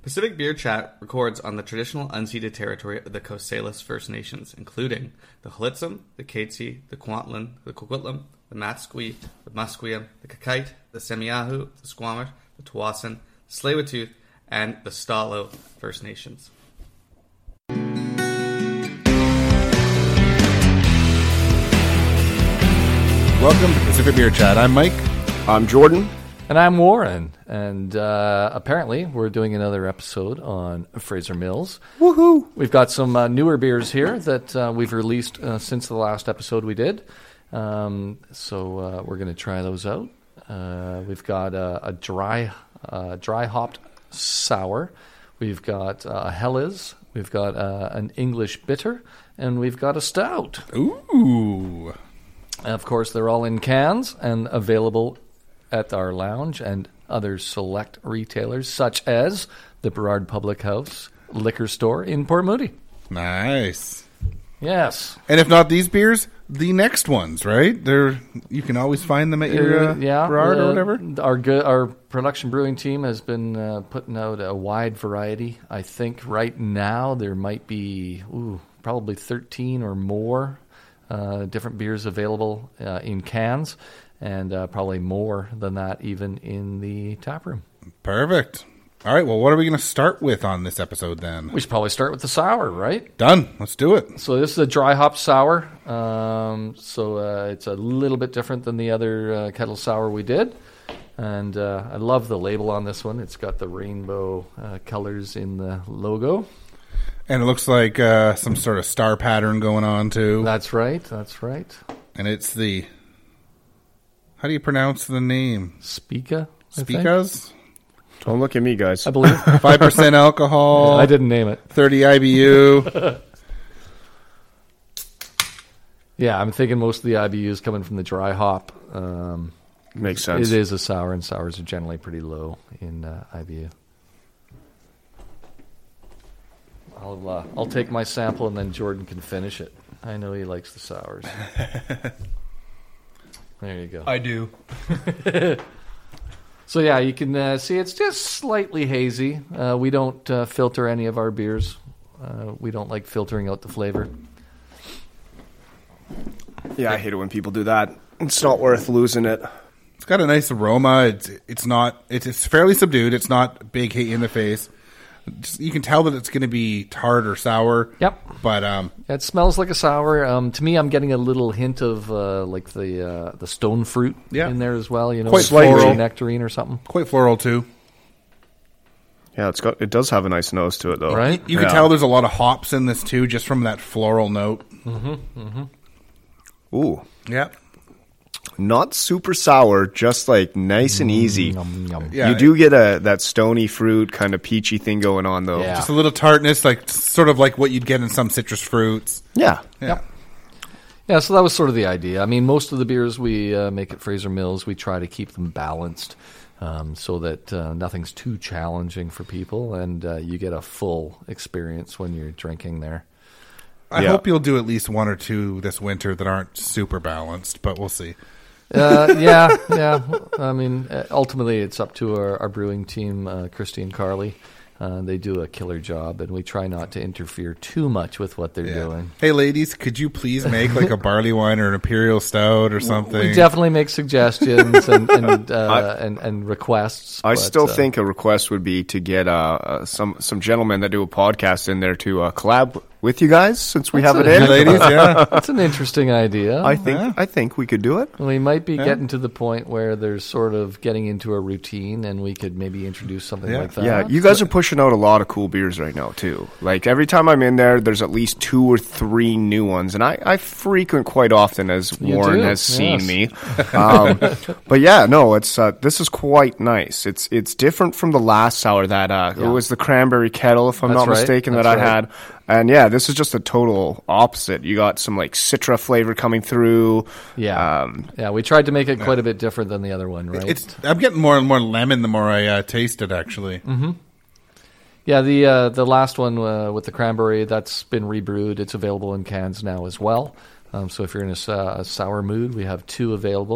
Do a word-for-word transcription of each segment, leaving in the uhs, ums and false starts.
Pacific Beer Chat records on the traditional unceded territory of the Coast Salish First Nations, including the Hlitsum, the Katzie, the Kwantlen, the Coquitlam, the Matsqui, the Musqueam, the Kakite, the Semiahmoo, the Squamish, the Tawasin, the Tsleil-Waututh, and the Stalo First Nations. Welcome to Pacific Beer Chat. I'm Mike. I'm Jordan. And I'm Warren. And uh, apparently we're doing another episode on Fraser Mills. Woohoo! We've got some uh, newer beers here that uh, we've released uh, since the last episode we did. Um, so uh, we're going to try those out. Uh, we've got a, a dry uh, dry hopped sour. We've got uh, a Helles. We've got uh, an English bitter. And we've got a stout. Ooh. And of course, they're all in cans and available at our lounge and other select retailers, such as the Burrard Public House liquor store in Port Moody. Nice. Yes. And if not these beers, the next ones, right? They're you can always find them at your uh, uh, yeah, Burrard uh, or whatever. Our good, our production brewing team has been uh, putting out a wide variety. I think right now there might be ooh, probably thirteen or more uh, different beers available uh, in cans. And uh, probably more than that even in the tap room. Perfect. All right, well, what are we going to start with on this episode then? We should probably start with the sour, right? Done. Let's do it. So this is a dry hop sour. Um, so uh, it's a little bit different than the other uh, kettle sour we did. And uh, I love the label on this one. It's got the rainbow uh, colors in the logo. And it looks like uh, some sort of star pattern going on, too. That's right. That's right. And it's the... How do you pronounce the name? Spica? Spikas? Don't look at me, guys. I believe. five percent alcohol. Yeah, I didn't name it. thirty I B U. Yeah, I'm thinking most of the I B Us coming from the dry hop. Um, Makes sense. It is a sour, and sours are generally pretty low in uh, I B U. I'll uh, I'll take my sample, and then Jordan can finish it. I know he likes the sours. There you go. I do. So yeah, you can uh, see it's just slightly hazy. Uh, we don't uh, filter any of our beers. Uh, we don't like filtering out the flavor. Yeah, I hate it when people do that. It's not worth losing it. It's got a nice aroma. It's it's not it's, it's fairly subdued. It's not big hit you in the face. Just, you can tell that it's going to be tart or sour. Yep. But um, it smells like a sour. Um, to me, I'm getting a little hint of uh, like the uh, the stone fruit yeah. in there as well. You know, quite like floral, nectarine or something. Quite floral too. Yeah, it's got it does have a nice nose to it though. Right. You, you yeah. can tell there's a lot of hops in this too, just from that floral note. Mm-hmm. Mm-hmm. Ooh. Yeah. Not super sour, just like nice and easy. Mm, yum, yum. Yeah. You do get a that stony fruit kind of peachy thing going on though. Yeah. Just a little tartness, like sort of like what you'd get in some citrus fruits. Yeah. Yeah. Yep. Yeah, so that was sort of the idea. I mean, most of the beers we uh, make at Fraser Mills, we try to keep them balanced um, so that uh, nothing's too challenging for people, and uh, you get a full experience when you're drinking there. I Yeah. hope you'll do at least one or two this winter that aren't super balanced, but we'll see. Uh, yeah, yeah. I mean, uh, ultimately, it's up to our, our brewing team, uh, Christy and Carly. Uh, they do a killer job, and we try not to interfere too much with what they're Yeah. doing. Hey, ladies, could you please make like a barley wine or an imperial stout or something? We definitely make suggestions and and, uh, and and requests. I but, still uh, think a request would be to get uh, uh, some some gentlemen that do a podcast in there to uh, collab with you guys, since we That's have a- it in. Hey, ladies, yeah. that's an interesting idea. I think Yeah. I think we could do it. we might be Yeah. getting to the point where there's sort of getting into a routine, and we could maybe introduce something Yeah. like that. Yeah, you guys are pushing out a lot of cool beers right now too. Like every time I'm in there, there's at least two or three new ones, and I, I frequent quite often, as You Warren do, has seen yes. me. Um, but yeah, no, it's uh, this is quite nice. It's it's different from the last sour that uh, Yeah. it was the cranberry kettle, if I'm That's not right, mistaken, that that's I right. had. And yeah, this is just a total opposite. You got some like citra flavor coming through. Yeah, Um, yeah. We tried to make it quite a bit different than the other one, right? It's I'm getting more and more lemon the more I uh, taste it, actually. Mm-hmm. Yeah, the uh, the last one uh, with the cranberry, that's been rebrewed. It's available in cans now as well. Um, so if you're in a, uh, a sour mood, we have two available.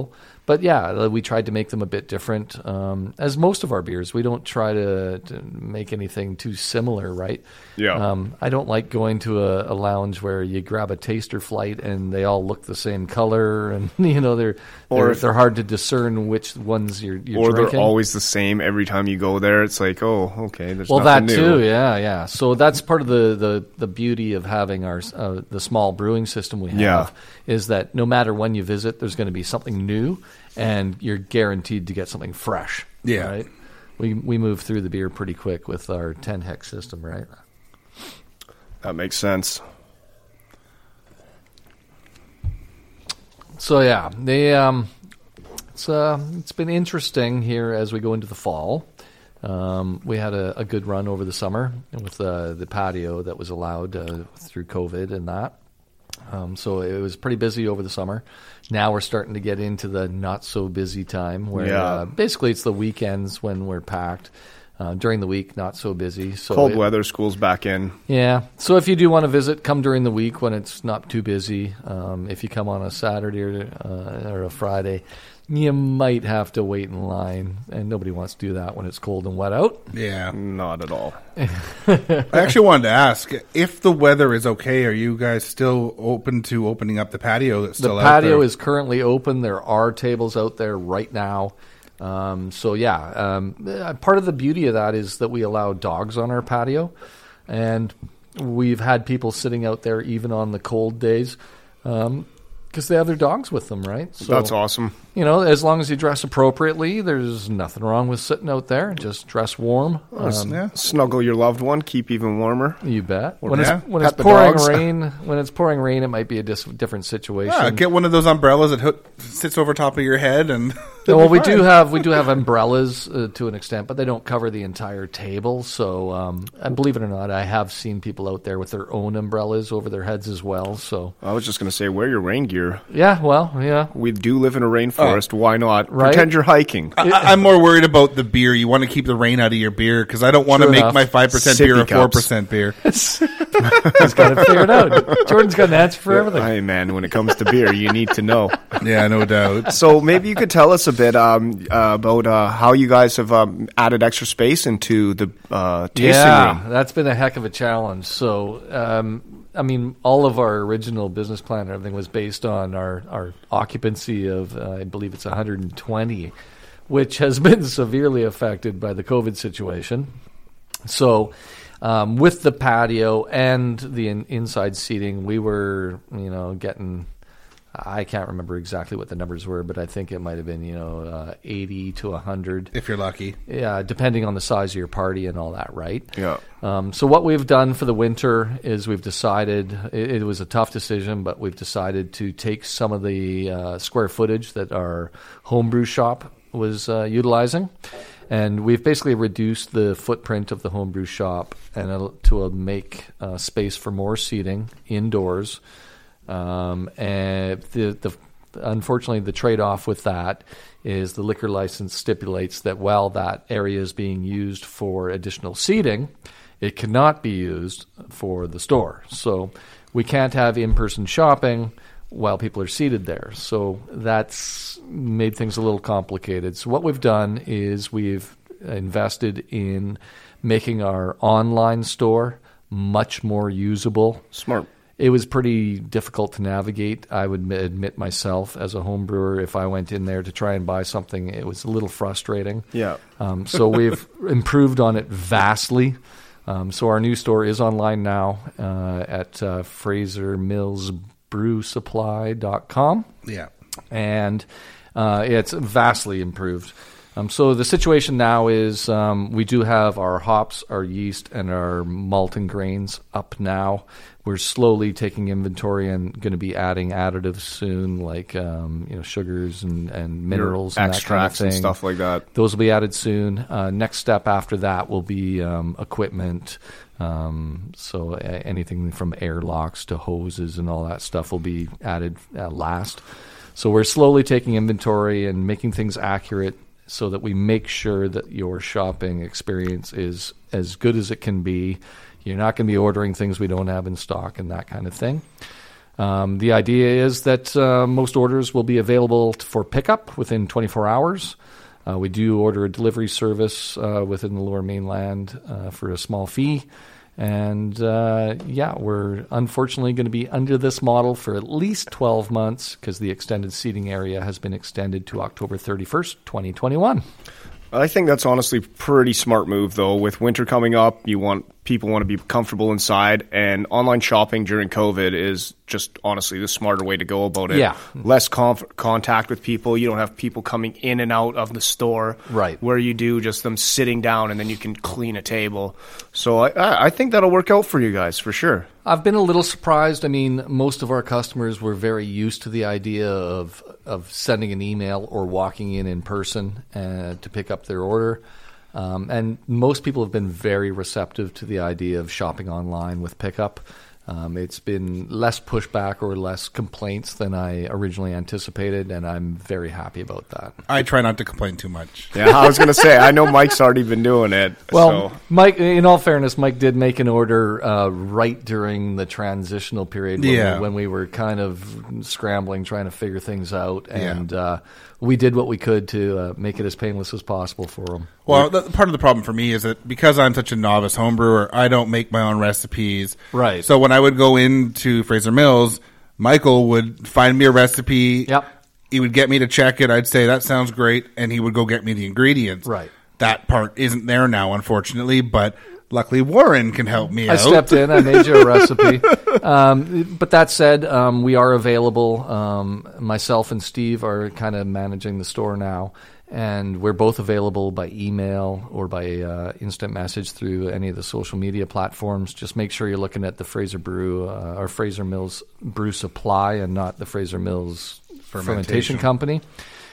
but yeah, we tried to make them a bit different. Um, as most of our beers, we don't try to, to make anything too similar, right? Yeah. Um, I don't like going to a, a lounge where you grab a taster flight and they all look the same color, and you know they're Or they're, if- they're hard to discern which ones you're, you're Or drinking. they're always the same every time you go there. It's like, oh, okay, there's Well, that nothing new. too, yeah, yeah. So that's part of the, the, the beauty of having our uh, the small brewing system we have Yeah. is that no matter when you visit, there's going to be something new, and you're guaranteed to get something fresh. Yeah. right. We we move through the beer pretty quick with our ten hex system, right? That makes sense. So yeah, they um, it's uh, it's been interesting here as we go into the fall. Um, we had a, a good run over the summer with uh, the patio that was allowed uh, through COVID and that. Um, so it was pretty busy over the summer. Now we're starting to get into the not so busy time where Yeah. uh, basically it's the weekends when we're packed. Uh, during the week, not so busy. So Cold it- weather, school's back in. Yeah. So if you do want to visit, come during the week when it's not too busy. Um, if you come on a Saturday or, uh, or a Friday, you might have to wait in line, and nobody wants to do that when it's cold and wet out. Yeah. Not at all. I actually wanted to ask if the weather is okay. Are you guys still open to opening up the patio? That's The still out patio there? is currently open. There are tables out there right now. Um, so yeah, um, uh, part of the beauty of that is that we allow dogs on our patio, and we've had people sitting out there even on the cold days. Um, because they have their dogs with them, right? So, That's awesome. You know, as long as you dress appropriately, there's nothing wrong with sitting out there. Just dress warm. Um, yeah. Snuggle your loved one, keep even warmer. You bet. Or When yeah, it's when pet it's the pouring dogs. rain, when it's pouring rain, it might be a dis- different situation. Yeah, get one of those umbrellas that hook, sits over top of your head, and Yeah, well, we do fine. have we do have umbrellas uh, to an extent, but they don't cover the entire table. So, um, and believe it or not, I have seen people out there with their own umbrellas over their heads as well. So, I was just going to say, wear your rain gear. yeah, well, yeah, We do live in a rainforest. Why not? Right? Pretend you're hiking. I, I'm more worried about the beer. You want to keep the rain out of your beer because I don't want to True make enough. my five percent Sippy beer a cups. four percent beer. he's got it figured out. Jordan's got an answer for everything. Hey, man, when it comes to beer, you need to know. Yeah, no doubt. So maybe you could tell us a bit um, uh, about uh, how you guys have um, added extra space into the uh, tasting Yeah, room. that's been a heck of a challenge. So, um, I mean, all of our original business plan and everything was based on our, our occupancy of, uh, I believe it's one hundred twenty, which has been severely affected by the COVID situation. So, um, with the patio and the in- inside seating, we were, you know, getting, I can't remember exactly what the numbers were, but I think it might have been, you know, uh, eighty to one hundred. If you're lucky. Yeah, depending on the size of your party and all that, right? Yeah. Um, so what we've done for the winter is we've decided, it, it was a tough decision, but we've decided to take some of the uh, square footage that our homebrew shop was uh, utilizing, and we've basically reduced the footprint of the homebrew shop and uh, to uh, make uh, space for more seating indoors. Um, and the, the unfortunately, the trade-off with that is the liquor license stipulates that while that area is being used for additional seating, it cannot be used for the store. So we can't have in-person shopping while people are seated there. So that's made things a little complicated. So what we've done is we've invested in making our online store much more usable. Smart. It was pretty difficult to navigate. I would admit- admit myself as a home brewer, if I went in there to try and buy something, it was a little frustrating. Yeah. Um, so we've improved on it vastly. Um, so our new store is online now uh, at uh, fraser mills brew supply dot com. Yeah. And uh, it's vastly improved. Um, so the situation now is um, we do have our hops, our yeast, and our malt and grains up now. We're slowly taking inventory and going to be adding additives soon, like um, you know sugars and, and minerals Your and that kind of extracts thing. and stuff like that. Those will be added soon. Uh, next step after that will be um, equipment. Um, so a- anything from airlocks to hoses and all that stuff will be added uh, last. So we're slowly taking inventory and making things accurate so that we make sure that your shopping experience is as good as it can be. You're not going to be ordering things we don't have in stock and that kind of thing. Um, the idea is that uh, most orders will be available t- for pickup within twenty-four hours. Uh, we do order a delivery service uh, within the Lower Mainland uh, for a small fee. And, uh, yeah, we're unfortunately going to be under this model for at least twelve months because the extended seating area has been extended to October thirty-first, twenty twenty-one. I think that's honestly a pretty smart move, though. With winter coming up, you want people want to be comfortable inside, and online shopping during COVID is just honestly the smarter way to go about it. Yeah. Less conf- contact with people. You don't have people coming in and out of the store. Right. Where you do just them sitting down, and then you can clean a table. So I, I think that'll work out for you guys, for sure. I've been a little surprised. I mean, most of our customers were very used to the idea of of sending an email or walking in in person uh, to pick up their order. Um, and most people have been very receptive to the idea of shopping online with pickup. Um, it's been less pushback or less complaints than I originally anticipated, and I'm very happy about that. I try not to complain too much. Yeah, I was going to say, I know Mike's already been doing it. Well, so. Mike, in all fairness, Mike did make an order uh, right during the transitional period when, Yeah. we, when we were kind of scrambling, trying to figure things out, and uh, we did what we could to uh, make it as painless as possible for him. Well, the, part of the problem for me is that because I'm such a novice homebrewer, I don't make my own recipes. Right. So when I would go into Fraser Mills, Michael would find me a recipe. Yep. He would get me to check it. I'd say, that sounds great. And he would go get me the ingredients. Right. That part isn't there now, unfortunately, but luckily Warren can help me I out. stepped in. I made you a recipe. Um, but that said, um, we are available. Um, myself and Steve are kind of managing the store now, and we're both available by email or by uh, instant message through any of the social media platforms. Just make sure you're looking at the Fraser Brew uh, or Fraser Mills Brew Supply and not the Fraser Mills Fermentation, Fermentation Company.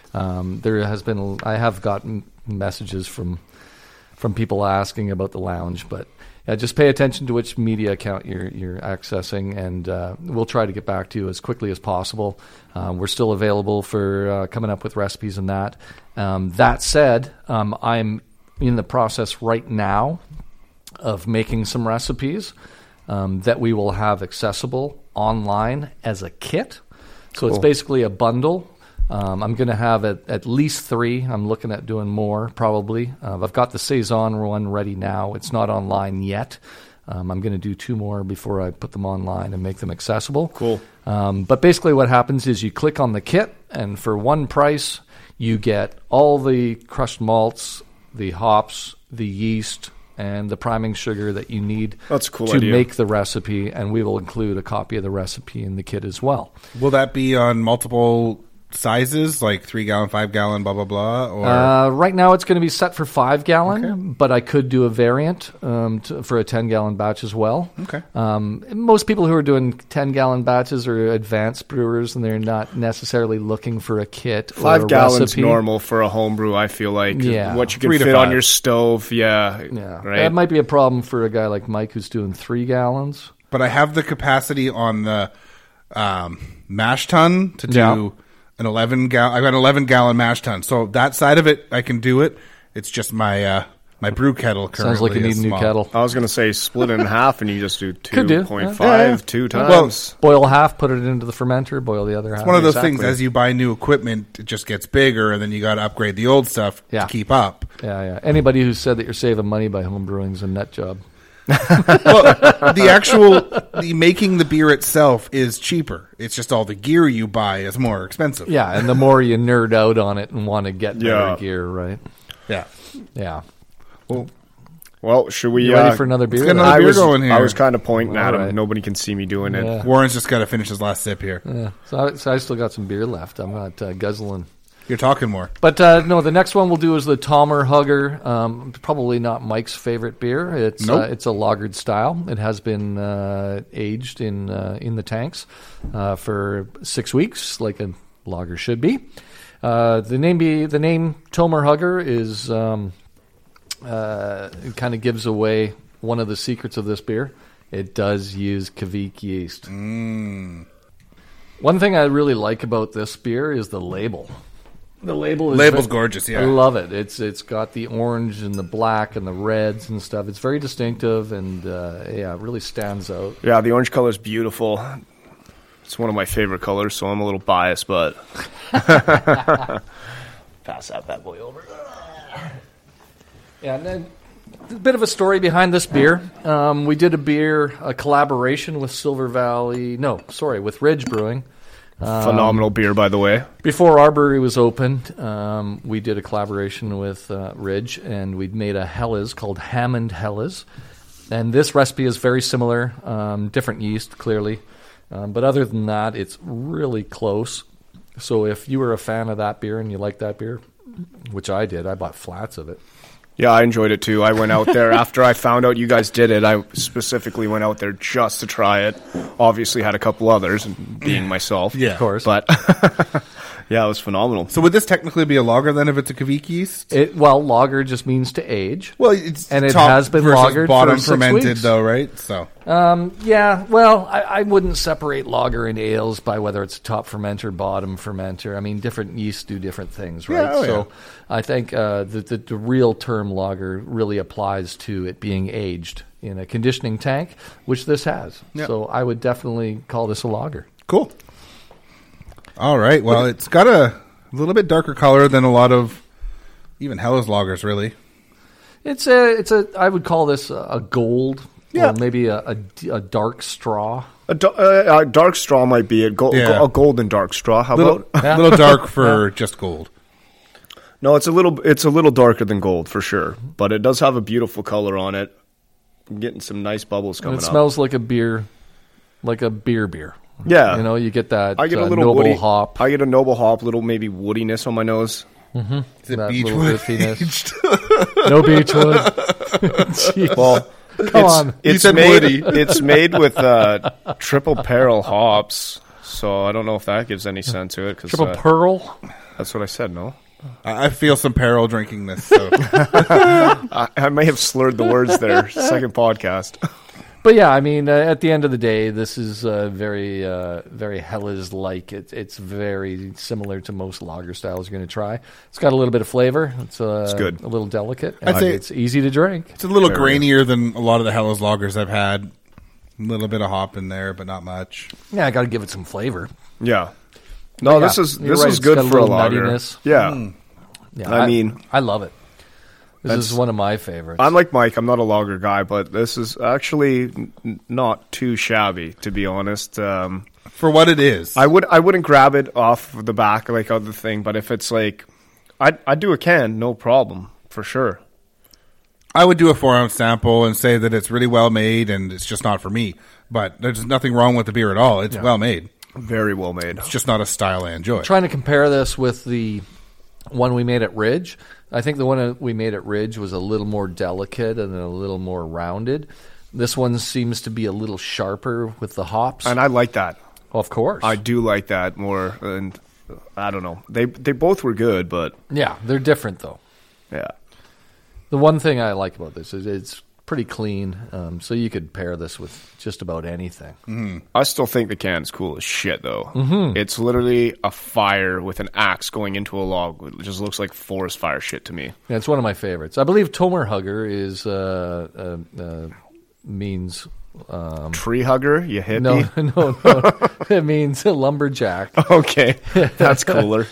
Um, there has been, I have gotten messages from from people asking about the lounge, but yeah, just pay attention to which media account you're you're accessing, and uh, we'll try to get back to you as quickly as possible. Um, we're still available for uh, coming up with recipes and that. Um, that said, um, I'm in the process right now of making some recipes um, that we will have accessible online as a kit. So Cool. It's basically a bundle. Um, I'm going to have at, at least three. I'm looking at doing more, probably. Uh, I've got the Saison one ready now. It's not online yet. Um, I'm going to do two more before I put them online and make them accessible. Cool. Um, but basically what happens is you click on the kit, and for one price, you get all the crushed malts, the hops, the yeast, and the priming sugar that you need That's a cool to idea. make the recipe, and we will include a copy of the recipe in the kit as well. Will that be on multiple sizes, like three gallon, five gallon, blah, blah, blah? Or Uh, right now it's going to be set for five gallon, Okay. but I could do a variant um, to, for a ten gallon batch as well. Okay. Um, most people who are doing ten gallon batches are advanced brewers, and they're not necessarily looking for a kit or Five a gallons recipe. normal for a homebrew, I feel like. Yeah. What you can Three to fit on five. your stove, yeah. Yeah, Right? that might be a problem for a guy like Mike who's doing three gallons. but I have the capacity on the um, mash tun to do Yeah. an eleven gallon. I've got an eleven gallon mash tun, so that side of it I can do it. It's just my uh, my brew kettle currently Sounds like you need is a new small. kettle. I was going to say split it in half and you just do Could do. two point Yeah. five, Yeah, yeah. two Well, times. Boil half, put it into the fermenter, boil the other half. One of those Exactly. things, as you buy new equipment, it just gets bigger, and then you got to upgrade the old stuff Yeah. to keep up. Yeah, yeah. Anybody who said that you're saving money by home brewing is a nut job. Well, the actual the making the beer itself is cheaper. It's just all the gear you buy is more expensive. Yeah, and the more you nerd out on it and want to get better Yeah. gear, right? Yeah. Yeah. Well, should we... You ready uh, for another beer? get then? another I beer was, going here. I was kind of pointing at All him. right. Nobody can see me doing it. Yeah. Warren's just got to finish his last sip here. Yeah. So I, so I still got some beer left. I'm not uh, guzzling. You're talking more. But uh, no, the next one we'll do is the Tomer Hugger. Um, probably not Mike's favorite beer. It's Nope. uh, it's a lagered style. It has been uh, aged in uh, in the tanks uh, for six weeks, like a lager should be. Uh, the name be the name Tomer Hugger is um, uh, it kind of gives away one of the secrets of this beer. It does use Kvik yeast. Mm. One thing I really like about this beer is the label. The label is Label's ve- gorgeous, yeah. I love it. It's it's got the orange and the black and the reds and stuff. It's very distinctive and uh, yeah, it really stands out. Yeah, the orange color is beautiful. It's one of my favorite colors, so I'm a little biased, but pass that bad boy over. Yeah, and then a bit of a story behind this beer. Um, we did a beer, a collaboration with Silver Valley. No, sorry, with Ridge Brewing. Phenomenal beer, by the way. Before our brewery was opened, um, we did a collaboration with uh, Ridge, and we'd made a Helles called Hammond Helles. And this recipe is very similar, um, different yeast, clearly. Um, but other than that, it's really close. So if you were a fan of that beer and you like that beer, which I did, I bought flats of it. Yeah, I enjoyed it too. I went out there after I found out you guys did it. I specifically went out there just to try it. Obviously had a couple others, being myself. Yeah. Of course. But yeah, it was phenomenal. So would this technically be a lager then if it's a Kveik yeast? It, well, lager just means to age. Well, it's And it top has been versus lagered bottom for six fermented weeks. though, right? So Yeah, well, I, I wouldn't separate lager and ales by whether it's top fermenter, bottom fermenter. I mean, different yeasts do different things, right? Yeah, oh, so yeah. I think uh, the, the, the real term lager really applies to it being aged in a conditioning tank, which this has. Yeah. So I would definitely call this a lager. cool. All right. Well, it's got a little bit darker color than a lot of even Helles lagers, really. It's a, it's a, I would call this a, a gold, Yeah. or maybe a, a, a dark straw. A, da- uh, a dark straw might be it. Go- Yeah. go- a golden dark straw. How Little, about? a little dark for just gold. No, it's a little. It's a little darker than gold for sure, but it does have a beautiful color on it. I'm getting some nice bubbles And coming it up. smells like a beer, like a beer beer. Yeah. You know, you get that I get a uh, little noble woody hop. I get a noble hop, little maybe woodiness on my nose. Is it That Beechwood? little iffiness. No Beechwood. Jeez. Well, Come it's, on. It's said made. woody. It's made with uh, triple barrel hops, so I don't know if that gives any sense to it. Cause, Triple uh, pearl. that's what I said. No, I I feel some peril drinking this. So. I, I may have slurred the words there. Second podcast. But yeah, I mean, uh, at the end of the day, this is uh, very, uh, very Helles-like. It, it's very similar to most lager styles you're going to try. It's got a little bit of flavor. It's, uh, It's good. A little delicate. I'd and say- it's easy to drink. It's a little Very. grainier than a lot of the Helles lagers I've had. A little bit of hop in there, but not much. Yeah, I got to give it some flavor. Yeah. No, But this yeah, is you're this right, is it's good got a for a little lager. nuttiness. Yeah. Yeah, I mean- I love it. This That's- is one of my favorites. I'm like Mike. I'm not a lager guy, but this is actually n- not too shabby, to be honest. Um, For what it is. I would I wouldn't grab it off the back like other thing, but if it's like, I'd I'd do a can, no problem, for sure. I would do a four ounce sample and say that it's really well made and it's just not for me. But there's nothing wrong with the beer at all. It's well made. Very well made. It's just not a style I enjoy. Trying to compare this with the one we made at Ridge. I think the one we made at Ridge was a little more delicate and a little more rounded. This one seems to be a little sharper with the hops. And I like that. Of course. I do like that more. And I don't know. They they both were good, but yeah, they're different though. yeah. The one thing I like about this is it's pretty clean, um, so you could pair this with just about anything. I still think the can is cool as shit, though. Mm-hmm. It's literally a fire with an axe going into a log. It just looks like forest fire shit to me. Yeah, it's one of my favorites. I believe Tomerhugger is uh, uh, uh, means um, Tree hugger, you hippie? no, no, no. It means a lumberjack. Okay, that's cooler.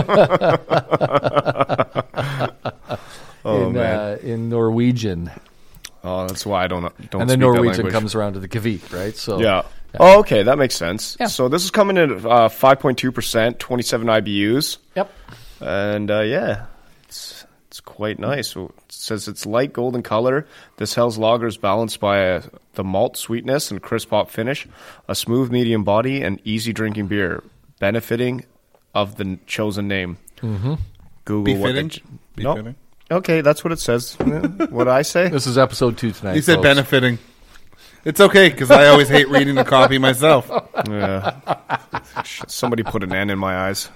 oh in, man, uh, in Norwegian, oh that's why I don't don't. and then speak that Norwegian language. comes around to the Kveik, right? So Yeah. Oh, okay, that makes sense. Yeah. So this is coming in at five point two percent, twenty-seven I B Us, Yep. and uh, yeah, it's it's quite nice. So it says it's light golden color. This Helles lager is balanced by uh the malt sweetness and crisp hop finish, a smooth medium body, and easy drinking beer, benefiting of the n- chosen name. Mm-hmm. Google Befitting? what the, no. Befitting? Okay, that's what it says. What I say? This is episode two tonight. You said folks. benefiting. It's okay because I always hate reading the copy myself. Yeah. Somebody put an N in my eyes.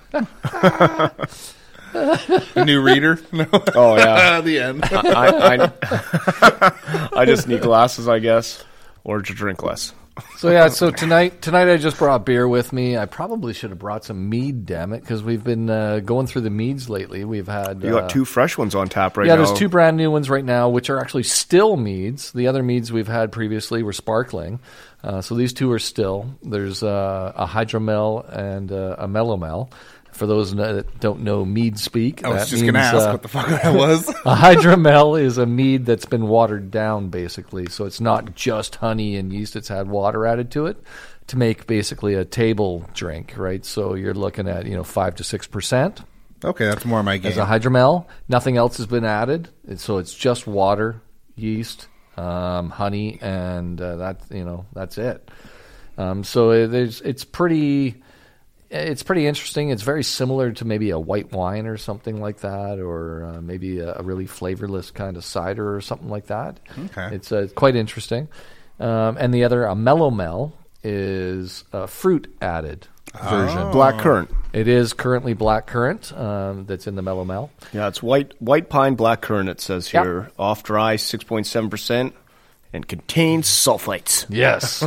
A new reader? No. Oh yeah. the end. I, I, I just need glasses, I guess, or to drink less. So yeah, so tonight tonight I just brought beer with me. I probably should have brought some mead, damn it, because we've been uh, going through the meads lately. We've had You got uh, two fresh ones on tap right yeah, now. there's two brand new ones right now, which are actually still meads. The other meads we've had previously were sparkling, uh, so these two are still. There's uh, a hydromel and uh, a mellomel. For those that don't know mead speak, I was that just going to means, ask uh, what the fuck that was. a hydromel is a mead that's been watered down, basically. So it's not just honey and yeast; it's had water added to it to make basically a table drink, right? So you're looking at you know five to six percent Okay, that's more my game. as a hydromel. Nothing else has been added, and so it's just water, yeast, um, honey, and uh, that you know that's it. Um, so it, there's it's pretty. It's pretty interesting. It's very similar to maybe a white wine or something like that, or uh, maybe a, a really flavorless kind of cider or something like that. Okay. It's uh, quite interesting. Um, and the other, a mellomel, is a fruit added version. Black currant. It is currently black currant um, that's in the mellomel. Yeah, it's white white pine black currant, it says Yep. here. Off dry, six point seven percent, and contains sulfites. Yes.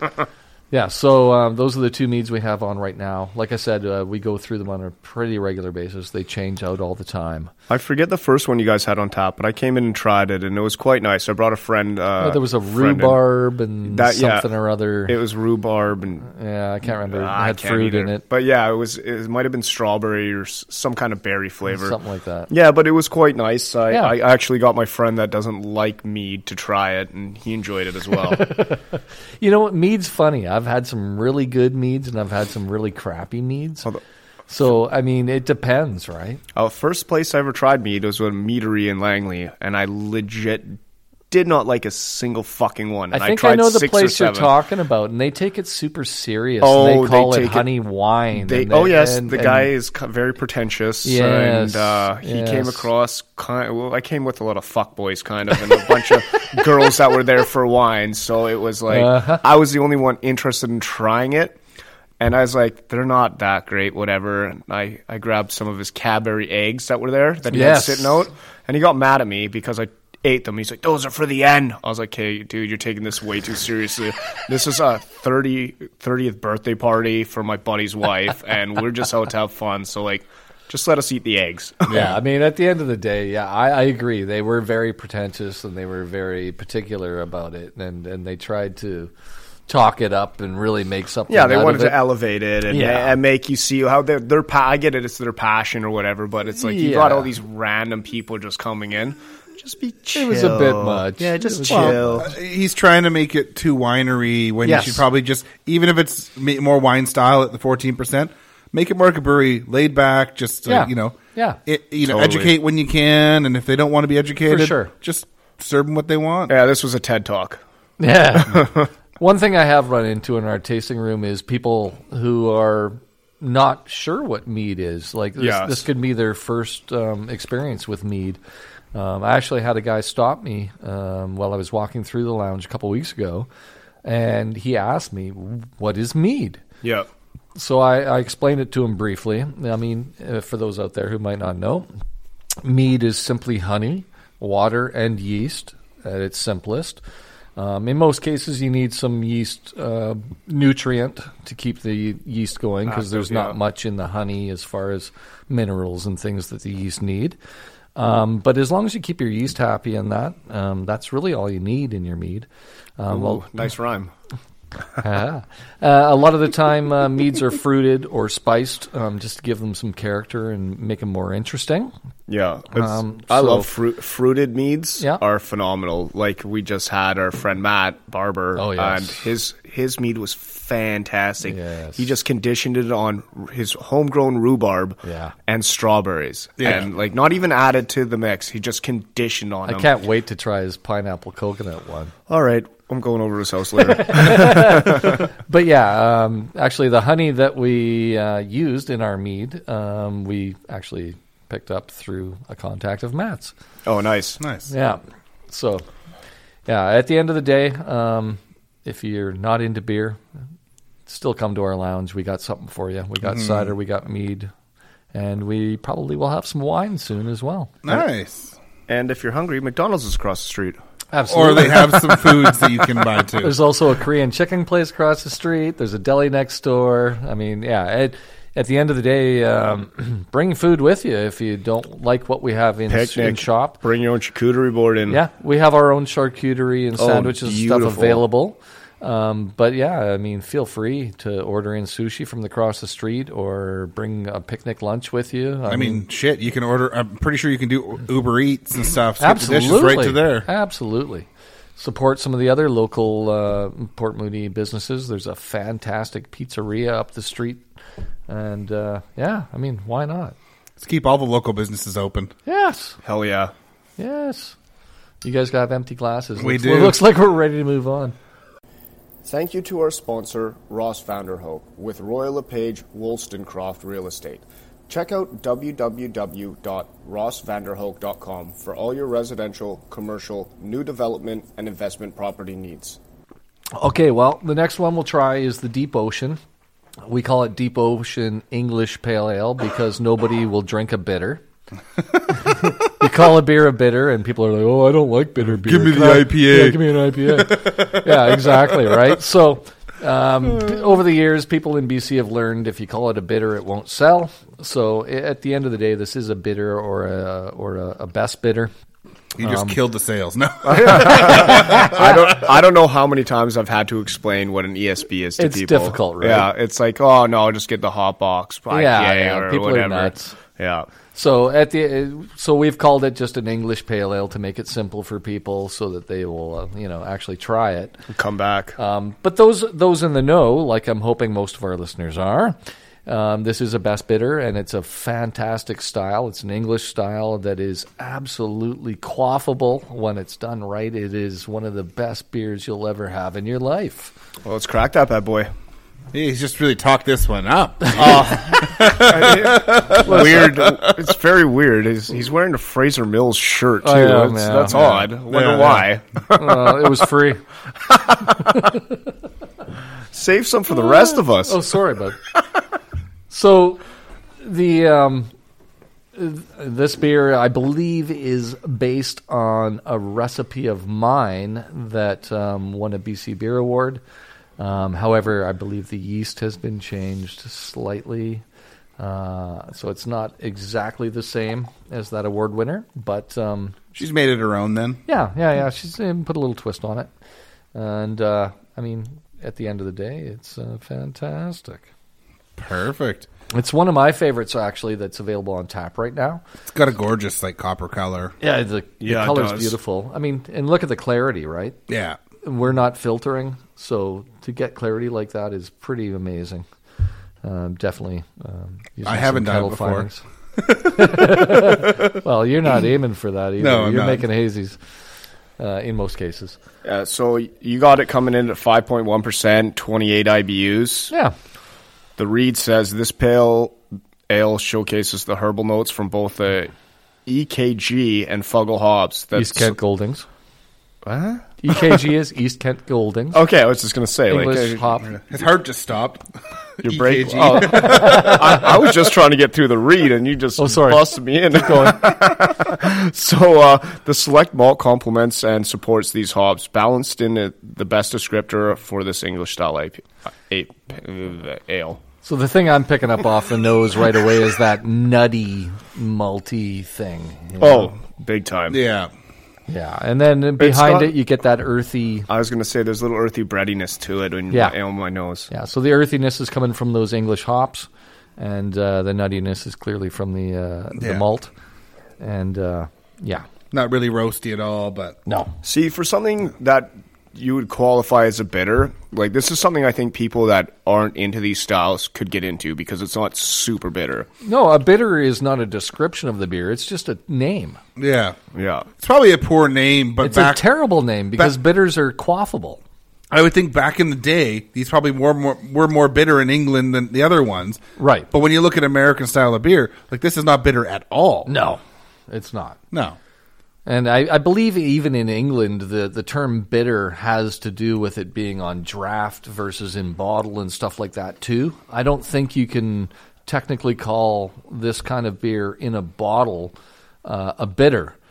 Yeah, so um, those are the two meads we have on right now. Like I said, uh, we go through them on a pretty regular basis. They change out all the time. I forget the first one you guys had on tap, but I came in and tried it, and it was quite nice. I brought a friend. Uh, Oh, there was a friend in. rhubarb and That- yeah. something or other. It was rhubarb and yeah, I can't remember. Ah, it I had can't fruit either. in it, But yeah, it was. It might have been strawberry or s- some kind of berry flavor. something like that. Yeah, but it was quite nice. I, Yeah. I actually got my friend that doesn't like mead to try it, and he enjoyed it as well. You know what? Mead's funny. I've had some really good meads, and I've had some really crappy meads. Although- So, I mean, it depends, right? Uh, first place I ever tried mead was with a meadery in Langley, and I legit did not like a single fucking one. I And think tried I know the six or place you're seven. talking about, and they take it super serious. Oh, and they call they it take it- honey wine. They, and oh yes, and- the and- guy is co- very pretentious, Yes, and uh, he yes. came across. Kind well, I came with a lot of fuckboys, kind of, and a bunch of girls that were there for wine. So it was like Uh-huh. I was the only one interested in trying it, and I was like, "They're not that great, whatever." And I, I grabbed some of his Cadbury eggs that were there that he Yes. had sitting out, and he got mad at me because I ate them. He's like, "Those are for the end." I was like, "Hey, dude, you're taking this way too seriously. This is a thirty, thirtieth birthday party for my buddy's wife, and we're just out to have fun. So, like, just let us eat the eggs." Yeah, I mean, at the end of the day, yeah, I, I agree. They were very pretentious and they were very particular about it, and, and they tried to talk it up and really make something. Yeah, they out wanted of it. to elevate it and, Yeah. and make you see how they're, they're pa- I get it, it's their passion or whatever, but it's like you got Yeah. all these random people just coming in. Just be chill. It was a bit much. Yeah, It just was- chill. Well, uh, he's trying to make it too winery when Yes. you should probably just, even if it's ma- more wine style at the fourteen percent, make it more like a brewery, laid back, just, uh, Yeah. you know, Yeah. it, you know, Totally. educate when you can, and if they don't want to be educated, For sure. just serve them what they want. Yeah, this was a TED Talk. Yeah. One thing I have run into in our tasting room is people who are not sure what mead is. Like this, Yes. this could be their first um, experience with mead. Um, I actually had a guy stop me um, while I was walking through the lounge a couple weeks ago, and he asked me, "What is mead?" Yeah. So I, I explained it to him briefly. I mean, uh, for those out there who might not know, mead is simply honey, water, and yeast at its simplest. Um, in most cases, you need some yeast uh, nutrient to keep the yeast going because Active, there's yeah. not much in the honey as far as minerals and things that the yeast need. Um, but as long as you keep your yeast happy in that, um, that's really all you need in your mead. Um, Ooh, well, nice rhyme. Ah. Uh, a lot of the time, uh, meads are fruited or spiced um, just to give them some character and make them more interesting. Yeah, it's- Um, I so- love fruit, fruited meads. Yeah. Are phenomenal. Like we just had our friend Matt Barber, Oh, yes. and his his mead was fantastic. Yes. He just conditioned it on his homegrown rhubarb Yeah. and strawberries, Yeah. and like not even added to the mix. He just conditioned on I them. can't wait to try his pineapple coconut one. All right, I'm going over to his house later. But yeah, um, actually, the honey that we uh, used in our mead, um, we actually picked up through a contact of Matt's. Oh, nice. Nice. Yeah. So, yeah, at the end of the day, um, if you're not into beer, still come to our lounge. We got something for you. We got cider, we got mead, and we probably will have some wine soon as well. Nice. And if you're hungry, McDonald's is across the street. Absolutely. Or they have some foods that you can buy too. There's also a Korean chicken place across the street. There's a deli next door. I mean, yeah. At, at the end of the day, um, bring food with you if you don't like what we have in, in shop. Bring your own charcuterie board in. Yeah, we have our own charcuterie and sandwiches and beautiful. stuff available. Um, but yeah, I mean, feel free to order in sushi from across the street or bring a picnic lunch with you. I, I mean, mean, shit, you can order. I'm pretty sure you can do Uber Eats and stuff. So absolutely, get the dishes right to there. Absolutely. Support some of the other local uh, Port Moody businesses. There's a fantastic pizzeria up the street. And uh, yeah, I mean, why not? Let's keep all the local businesses open. Yes. Hell yeah. Yes. You guys got empty glasses. We looks, do. It looks like we're ready to move on. Thank you to our sponsor, Ross Vanderhoek, with Royal LePage Wollstonecroft Real Estate. Check out w w w dot ross vanderhoek dot com for all your residential, commercial, new development, and investment property needs. Okay, well, the next one we'll try is the Deep Ocean. We call it Deep Ocean English Pale Ale because nobody will drink a bitter. You call a beer a bitter, and people are like, "Oh, I don't like bitter beer. Give me Can the I- I P A." Yeah, give me an I P A. Yeah, exactly, right? So, um, over the years, people in B C have learned if you call it a bitter, it won't sell. So, i- at the end of the day, this is a bitter or a or a, a best bitter. You just killed the sales. No, I don't. I don't know how many times I've had to explain what an E S B is to It's people. difficult, right? Yeah, it's like, oh no, just get the hot box I P A Yeah, yeah, or people are whatever. nuts. Yeah, So at the so we've called it just an English pale ale to make it simple for people so that they will uh, you know actually try it. come back. Um, but those those in the know, like I'm hoping most of our listeners are, um, this is a best bitter, and it's a fantastic style. It's an English style that is absolutely quaffable when it's done right. It is one of the best beers you'll ever have in your life. Well, let's crack that bad boy. he's just really talked this one up. Weird. It's very weird. He's, he's wearing a Fraser Mills shirt too. Oh, yeah, It's- yeah. that's Yeah. odd. Wonder Yeah, why. Uh, it was free. Save some for the rest of us. Oh, sorry, bud. So the um, this beer, I believe, is based on a recipe of mine that um, won a B C Beer Award. Um, however, I believe the yeast has been changed slightly, uh, so it's not exactly the same as that award winner. But um, She's made it her own then. yeah, yeah, yeah, she's um, put a little twist on it, and uh, I mean, at the end of the day, it's uh, fantastic. Perfect. It's one of my favorites, actually, that's available on tap right now. It's got a gorgeous like copper color. Yeah, the, Yeah, the it color's does. beautiful. I mean, and look at the clarity, right? Yeah. We're not filtering, so to get clarity like that is pretty amazing. Um, definitely. Um, using I haven't some done it kettle before. findings. Well, you're not aiming for that either. No, I'm you're not. making hazies uh, in most cases. Uh, so you got it coming in at five point one percent, twenty-eight I B Us. Yeah. The read says this pale ale showcases the herbal notes from both the E K G and Fuggle hops. That's East Kent Goldings. What? E K G is East Kent Goldings. Okay, I was just gonna say, English like, uh, hop. His heart just stopped. your E K break. G. Oh, I, I was just trying to get through the read, and you just Oh, sorry. busted me in. Going. So uh, the select malt complements and supports these hops, balanced in the, the best descriptor for this English style A P, a, uh, ale. So the thing I'm picking up off the nose right away is that nutty, malty thing. you know? Oh, big time. Yeah. Yeah, and then behind not- it you get that earthy. I was going to say there's a little earthy breadiness to it in Yeah. my, on my nose. Yeah, so the earthiness is coming from those English hops, and uh, the nuttiness is clearly from the uh, the Yeah. malt. And uh, yeah, Not really roasty at all, but no, See, for something that you would qualify as a bitter, like this is something I think people that aren't into these styles could get into because it's not super bitter. no, a bitter is not a description of the beer; it's just a name. yeah. Yeah. It's probably a poor name, but It's back a terrible name because bitters are quaffable. I would think back in the day, these probably were more, were more bitter in England than the other ones. Right. But when you look at American style of beer, like this is not bitter at all. No, it's not. No. And I, I believe even in England, the, the term bitter has to do with it being on draft versus in bottle and stuff like that, too. I don't think you can technically call this kind of beer in a bottle uh, a bitter.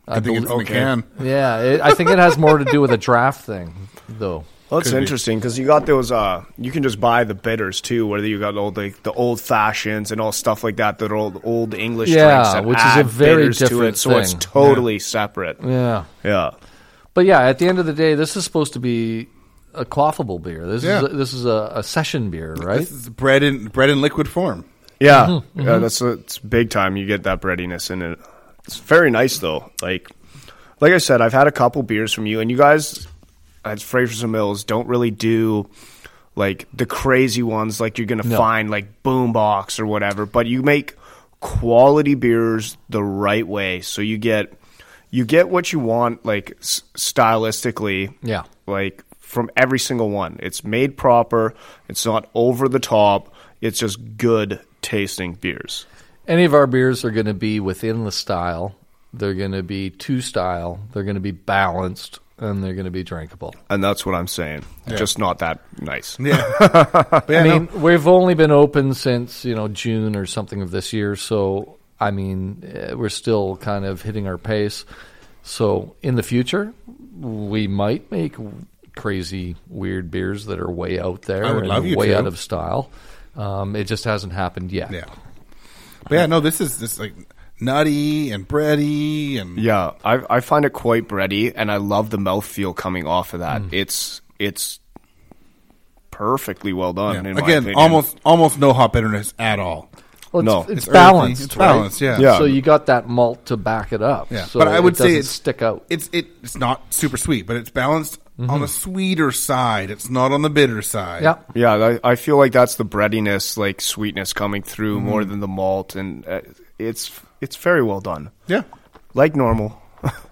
I think belie- it's in the okay. can. Yeah, it, I think it has more to do with a draft thing, though. Well, that's Could be. interesting because you got those. Uh, you can just buy the bitters too, whether you got all the the old fashions and all stuff like that. That old old English Yeah, drinks that which is add a very bitters to different it, so it's thing. totally separate. Yeah. Yeah, But yeah, at the end of the day, this is supposed to be a quaffable beer. This Yeah. is a, this is a, a session beer, right? This is bread in bread in liquid form. yeah, Mm-hmm, yeah. That's it's big time. You get that breadiness in it. It's very nice though. Like, like I said, I've had a couple beers from you, and you guys at Fraser's and Mills don't really do like the crazy ones like you're gonna No. find like Boombox or whatever. But you make quality beers the right way, so you get you get what you want, like s- stylistically. Yeah. Like from every single one. It's made proper. It's not over the top. It's just good tasting beers. Any of our beers are going to be within the style. They're going to be to style. They're going to be balanced, and they're going to be drinkable. And that's what I'm saying. Just not that nice. Yeah. But yeah, I mean, no, we've only been open since, you know, June or something of this year. So, I mean, eh, we're still kind of hitting our pace. So, in the future, we might make crazy, weird beers that are way out there I would and love you way to. out of style. Um, it just hasn't happened yet. yeah. But yeah, no, this is this like nutty and bready and Yeah, I I find it quite bready, and I love the mouthfeel coming off of that. It's it's perfectly well done. yeah. In my Again, opinion. almost almost no hot bitterness at all. Well, it's, No. it's, It's earthy. balanced. It's right? balanced, yeah. Yeah. So you got that malt to back it up. Yeah, So but I would it say doesn't it's stick out. It's it, it's not super sweet, but it's balanced on the sweeter side. It's not on the bitter side. Yeah. Yeah, I, I feel like that's the breadiness, like sweetness coming through Mm-hmm. more than the malt, and uh, it's it's very well done, yeah. like normal.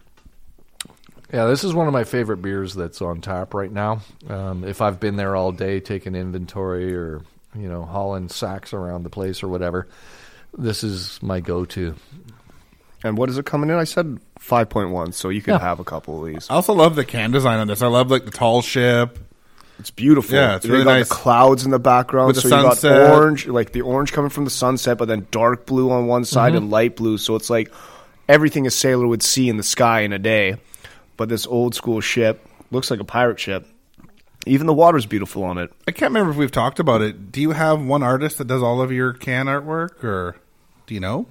Yeah, this is one of my favorite beers that's on tap right now. Um, if I've been there all day taking inventory or, you know, hauling sacks around the place or whatever, this is my go-to. And what is it coming in? I said five point one, so you can Yeah. have a couple of these. I also love the can design on this. I love like the tall ship. It's beautiful. Yeah, it's They really got nice. the clouds in the background, With the so you sunset. got orange, like the orange coming from the sunset, but then dark blue on one side Mm-hmm. and light blue. So it's like everything a sailor would see in the sky in a day. But this old school ship looks like a pirate ship. Even the water's beautiful on it. I can't remember if we've talked about it. Do you have one artist that does all of your can artwork, or do you know?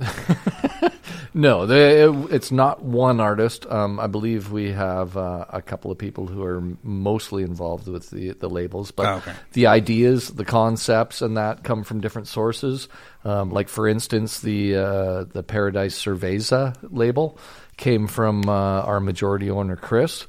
No, they, it, it's not one artist. Um, I believe we have uh, a couple of people who are mostly involved with the, the labels, but Oh, okay. the ideas, the concepts, and that come from different sources. Um, like, for instance, the uh, the Paradise Cerveza label came from uh, our majority owner, Chris.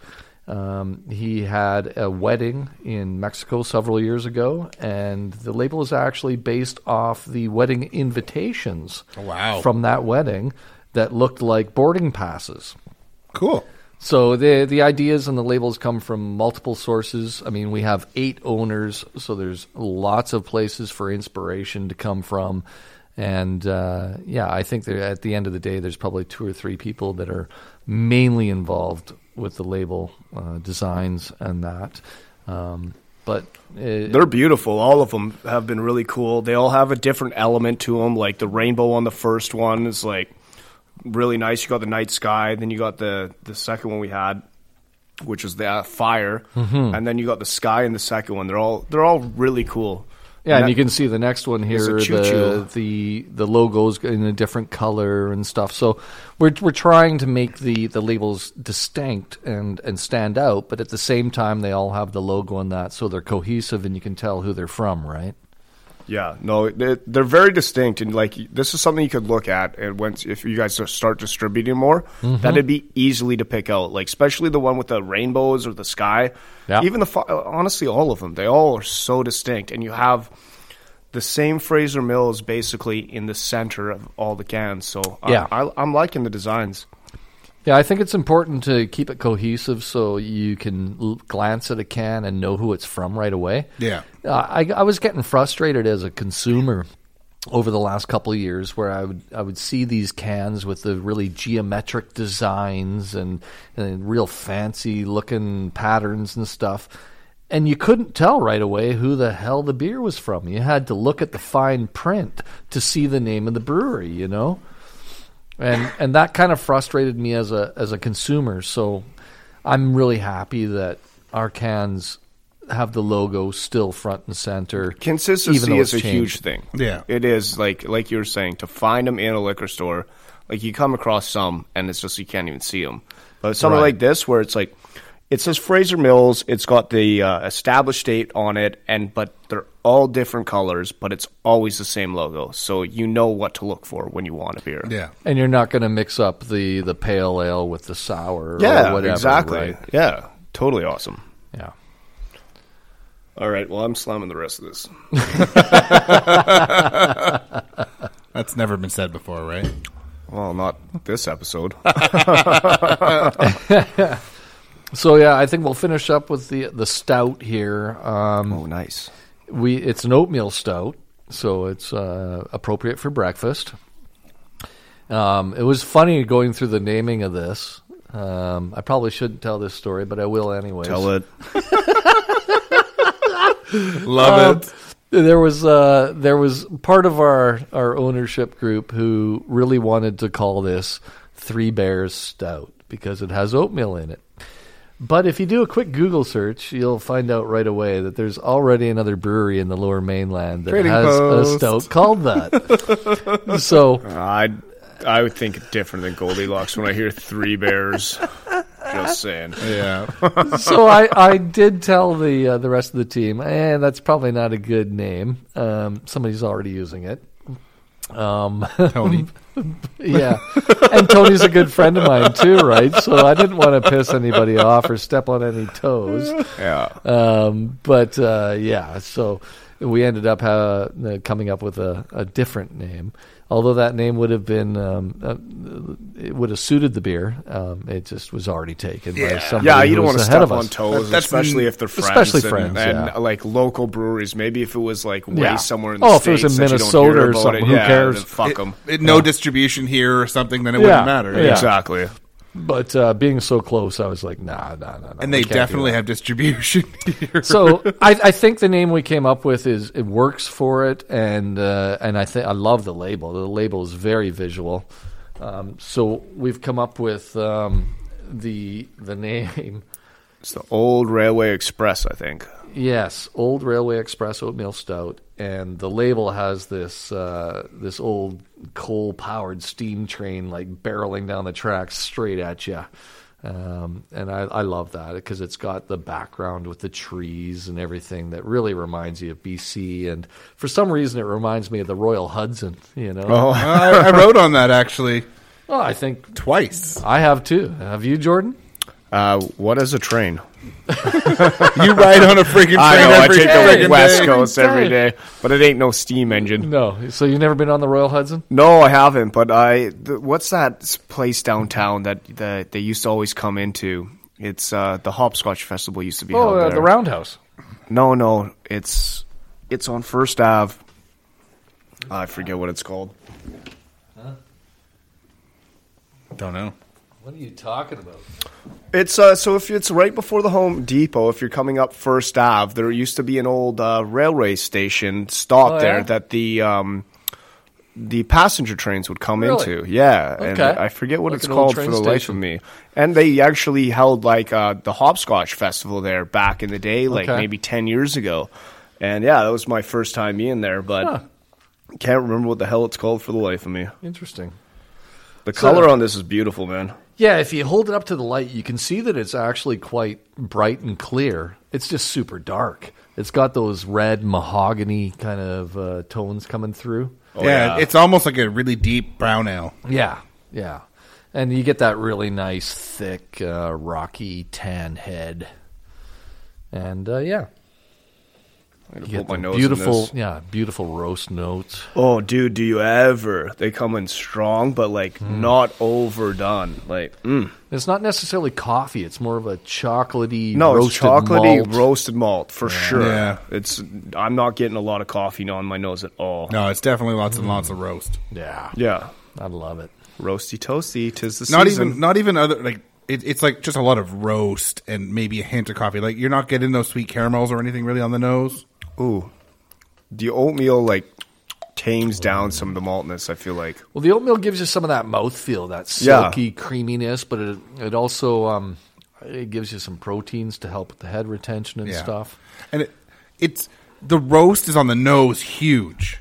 Um, he had a wedding in Mexico several years ago, and the label is actually based off the wedding invitations Wow. from that wedding that looked like boarding passes. Cool. So the the ideas and the labels come from multiple sources. I mean, we have eight owners, so there's lots of places for inspiration to come from. And uh, yeah, I think that at the end of the day, there's probably two or three people that are mainly involved with the label uh, designs and that. Um, but it, They're beautiful. All of them have been really cool. They all have a different element to them. Like the rainbow on the first one is like really nice. You got the night sky. Then you got the, the second one we had, which is the uh, fire. Mm-hmm. And then you got the sky in the second one. They're all they're all really cool. yeah, and that- you can see the next one It's here. a choo-choo. The the the logos in a different color and stuff. So we're we're trying to make the, the labels distinct and, and stand out, but at the same time they all have the logo on that, so they're cohesive and you can tell who they're from, right? Yeah, no, they, they're very distinct, and like this is something you could look at, and once if you guys start distributing more, that'd be easily to pick out. Like especially the one with the rainbows or the sky, Yeah. even the fi- honestly all of them, they all are so distinct, and you have the same Fraser Mills basically in the center of all the cans. So I- Yeah. I, I'm liking the designs. Yeah, I think it's important to keep it cohesive so you can l- glance at a can and know who it's from right away. Yeah. Uh, I, I was getting frustrated as a consumer over the last couple of years where I would I would see these cans with the really geometric designs and, and real fancy looking patterns and stuff. And you couldn't tell right away who the hell the beer was from. You had to look at the fine print to see the name of the brewery, you know? and and that kind of frustrated me as a as a consumer. So I'm really happy that our cans have the logo still front and center. Consistency is a changed. huge thing. Yeah. It is, like like you were saying, to find them in a liquor store. Like, you come across some, and it's just you can't even see them. But something Right. like this, where it's like, it says Fraser Mills, it's got the uh, established date on it, and but they're all different colors, but it's always the same logo. So you know what to look for when you want a beer. Yeah. And you're not going to mix up the, the pale ale with the sour Yeah, or whatever. exactly. Right? Yeah, totally awesome. Yeah. All right, well, I'm slamming the rest of this. That's never been said before, right? Well, not this episode. So yeah, I think we'll finish up with the the stout here. Um, Oh, nice. we it's an oatmeal stout, so it's uh, appropriate for breakfast. Um, it was funny going through the naming of this. Um, I probably shouldn't tell this story, but I will anyways. Tell it. Love it. There was uh, there was part of our, our ownership group who really wanted to call this Three Bears Stout because it has oatmeal in it. But if you do a quick Google search, you'll find out right away that there's already another brewery in the Lower Mainland that Trading has Post. a stout called that. So I I would think different than Goldilocks when I hear Three Bears. Just saying. Yeah. so I, I did tell the uh, the rest of the team, eh, that's probably not a good name. Um, somebody's already using it. Um, Tony. yeah, and Tony's a good friend of mine too, right? So I didn't want to piss anybody off or step on any toes. Yeah. Um, but uh, yeah, so we ended up uh, coming up with a, a different name. Although that name would have been, um, uh, it would have suited the beer. Um, it just was already taken by somebody Yeah, who you don't was want to ahead step of on us. toes, That's- especially if they're friends. especially and, friends, and yeah. like local breweries. Maybe if it was like way Yeah. somewhere in the Oh, if it was States in that you don't Minnesota hear or about something, it, who yeah, cares? then fuck It- them. it- no distribution here or something, then it Yeah. wouldn't matter. Yeah. Exactly. But uh, being so close, I was like, nah, nah, nah. nah And we they can't do definitely that. have distribution here. So I, I think the name we came up with is it works for it, and uh, and I think I love the label. The label is very visual. Um, so we've come up with um, the the name. It's the Old Railway Express, I think. Yes, Old Railway Express Oatmeal Stout, and the label has this uh, this old coal-powered steam train like barreling down the tracks straight at you, um, and I, I love that because it's got the background with the trees and everything that really reminds you of B C, and for some reason it reminds me of the Royal Hudson. You know, Oh, I, I wrote on that actually well, I think twice. I have too. Have you, Jordan? uh, what is a train? You ride on a freaking train I know, I every take friggin' the West day. Coast every day. day, but it ain't no steam engine. No. So you've never been on the Royal Hudson? No, I haven't. But I, the, what's that place downtown that that they used to always come into? It's uh, the Hopscotch Festival used to be Oh, held uh, there. the Roundhouse. No, no, it's it's on First Ave. I forget what it's called. Don't know. What are you talking about? It's uh, so if it's right before the Home Depot, if you're coming up First Ave, there used to be an old uh, railway station stop Oh, there yeah? that the um, the passenger trains would come Really? into. Yeah, and Okay. I forget what Like it's an old called for train the life station. of me. And they actually held like uh, the Hopscotch Festival there back in the day, like Okay. maybe ten years ago. And yeah, that was my first time being there, but Huh. can't remember what the hell it's called for the life of me. Interesting. The So- color on this is beautiful, man. Yeah, if you hold it up to the light, you can see that it's actually quite bright and clear. It's just super dark. It's got those red mahogany kind of uh, tones coming through. Oh, yeah, yeah. it's almost like a really deep brown ale. Yeah, yeah. And you get that really nice, thick, uh, rocky tan head. And uh, yeah, I'm gonna you put get my the nose in beautiful, this. yeah, beautiful roast notes. Oh, dude, do you ever? They come in strong, but like Hmm. not overdone. Like, mm. It's not necessarily coffee; it's more of a chocolatey, no, roasted it's chocolatey malt. roasted malt for sure. Yeah. It's. I'm not getting a lot of coffee on my nose at all. No, it's definitely lots Mm. and lots of roast. Yeah, Yeah, I love it. roasty toasty. Tis the Not season. even, not even other like. It, it's like just a lot of roast and maybe a hint of coffee. Like you're not getting those sweet caramels or anything really on the nose. Ooh, the oatmeal like tames down some of the maltiness, I feel like. Well, the oatmeal gives you some of that mouthfeel, that Yeah. silky creaminess, but it it also um, it gives you some proteins to help with the head retention and Yeah. stuff. And it, it's the roast is on the nose huge,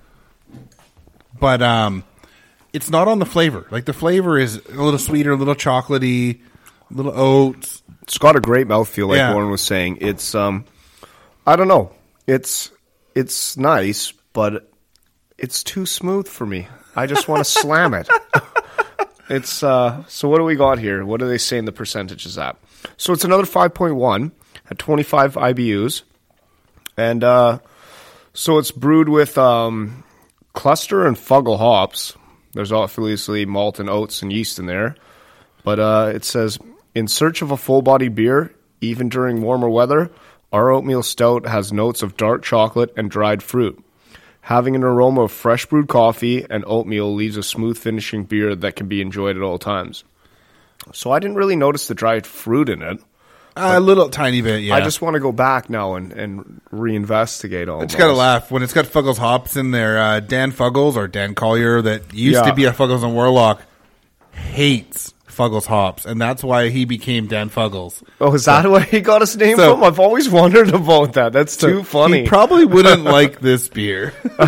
but um, it's not on the flavor. Like the flavor is a little sweeter, a little chocolatey, a little oats. It's got a great mouthfeel, like Yeah. Warren was saying. It's um, I don't know. It's it's nice, but it's too smooth for me. I just want to slam it. It's uh. So what do we got here? What are they saying the percentage is at? So it's another five point one at twenty-five I B Us, and uh, so it's brewed with um, cluster and fuggle hops. There's obviously malt and oats and yeast in there, but uh, it says in search of a full-bodied beer, even during warmer weather, our oatmeal stout has notes of dark chocolate and dried fruit. Having an aroma of fresh brewed coffee and oatmeal leaves a smooth finishing beer that can be enjoyed at all times. So I didn't really notice the dried fruit in it. A little tiny bit, yeah. I just want to go back now and, and reinvestigate all I just those. gotta laugh when it's got Fuggles hops in there. Uh, Dan Fuggles or Dan Collier, that used Yeah. to be a Fuggles and Warlock, hates Fuggles hops, and that's why he became Dan Fuggles. Oh, is that where he got his name so- from? I've always wondered about that. That's too funny. He probably wouldn't like this beer.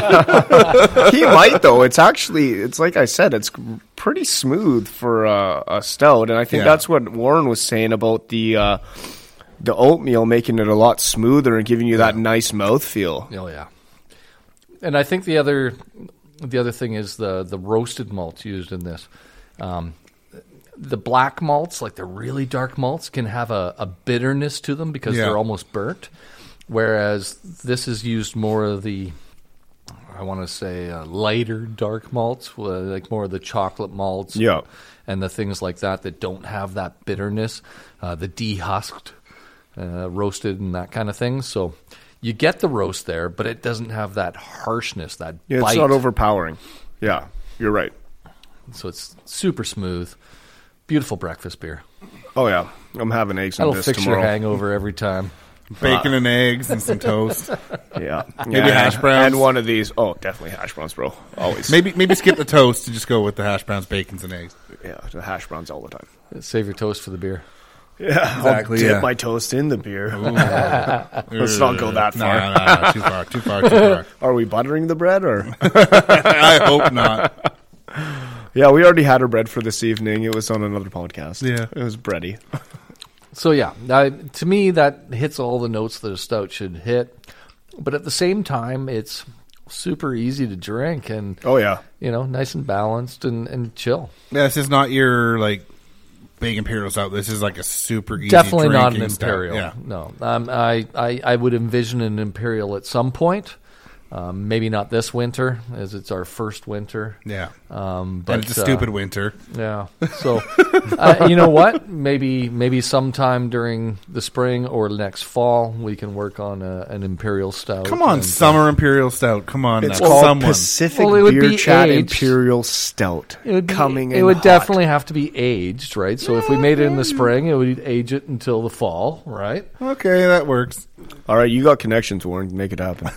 He might though. It's actually, it's like I said, it's pretty smooth for uh, a stout, and I think Yeah. that's what Warren was saying about the uh, the oatmeal making it a lot smoother and giving you that nice mouthfeel. Oh yeah, and I think the other the other thing is the the roasted malts used in this. Um, the black malts, like the really dark malts, can have a, a bitterness to them because Yeah. they're almost burnt, whereas this is used more of the, I want to say, uh, lighter dark malts, uh, like more of the chocolate malts, Yeah. and the things like that that don't have that bitterness, uh, the dehusked, uh, roasted, and that kind of thing. So you get the roast there, but it doesn't have that harshness, that Yeah, bite. it's not overpowering. Yeah, you're right. So it's super smooth. Beautiful breakfast beer. Oh yeah, I'm having eggs and That'll this fix tomorrow. your hangover every time. Bacon and eggs and some toast. Yeah, Maybe Yeah. hash browns. and one of these. Oh, definitely hash browns, bro. Always. Maybe maybe skip the toast and just go with the hash browns, bacons, and eggs. Yeah, the hash browns all the time. Save your toast for the beer. Yeah, Exactly, I'll dip yeah. my toast in the beer. Let's not go that No, far. no, no, no, too far, too far, too far. Are we buttering the bread or? I hope not. Yeah, we already had our bread for this evening. It was on another podcast. Yeah. It was bready. So yeah, I, to me that hits all the notes that a stout should hit. But at the same time, it's super easy to drink and, Oh, yeah. you know, nice and balanced and, and chill. Yeah, this is not your like big imperial stout. This is like a super easy. Definitely not an drinking stout. imperial. Yeah. No, um, I, I I would envision an imperial at some point. Um, maybe not this winter, as it's our first winter. Yeah. Um, but and it's a uh, stupid winter. Yeah. So, uh, you know what? Maybe maybe sometime during the spring or next fall, we can work on a, an imperial stout. Come on, and, uh, summer imperial stout. Come on, It's now. called someone. Pacific Well, it would Beer be Chat aged. Imperial Stout. It would be, coming It in would hot. definitely have to be aged, right? So if we made it in the spring, it would age it until the fall, right? Okay, that works. All right, you got connections, Warren. Make it happen.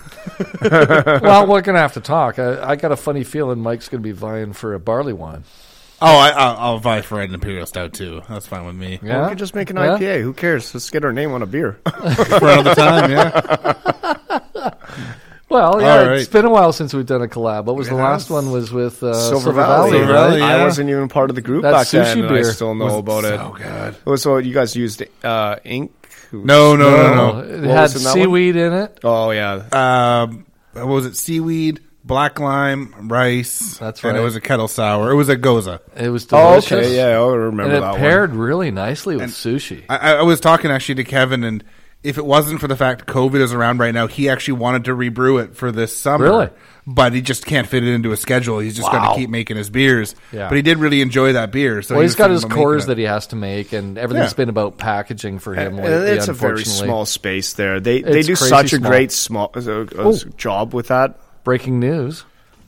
Well, we're gonna have to talk. I, I got a funny feeling Mike's gonna be vying for a barley wine. Oh, I, I'll, I'll vie for an imperial stout too. That's fine with me. Yeah, We could just make an Yeah? I P A. Who cares? Let's get our name on a beer. For another time, yeah. Well, yeah, All right. it's been a while since we've done a collab. What was It the has. last one? Was with uh, Silver, Silver, Valley. Valley, Silver right? Valley, I yeah. wasn't even part of the group That's back then. sushi and I beer. still know about it. So good. Oh, so you guys used uh, ink? No, no, no, no. Oh, It What had was in that one? seaweed in it. Oh, yeah. Um, what was it? Seaweed, black lime, rice. That's And right. it was a kettle sour. It was a goza. It was Oh, delicious. okay. Yeah, I remember and it that paired one. really nicely with sushi. I, I I was talking actually to Kevin, and if it wasn't for the fact COVID is around right now, he actually wanted to rebrew it for this summer. Really? But he just can't fit it into a schedule. He's just got Wow. to keep making his beers. Yeah. But he did really enjoy that beer. So Well, he he's was got thinking his about making cores it. that he has to make, and everything's Yeah. been about packaging for him. Uh, Lately, it's a very unfortunately. small space there. They they It's do crazy such a small. great small uh, uh, Oh. job with that. Breaking news.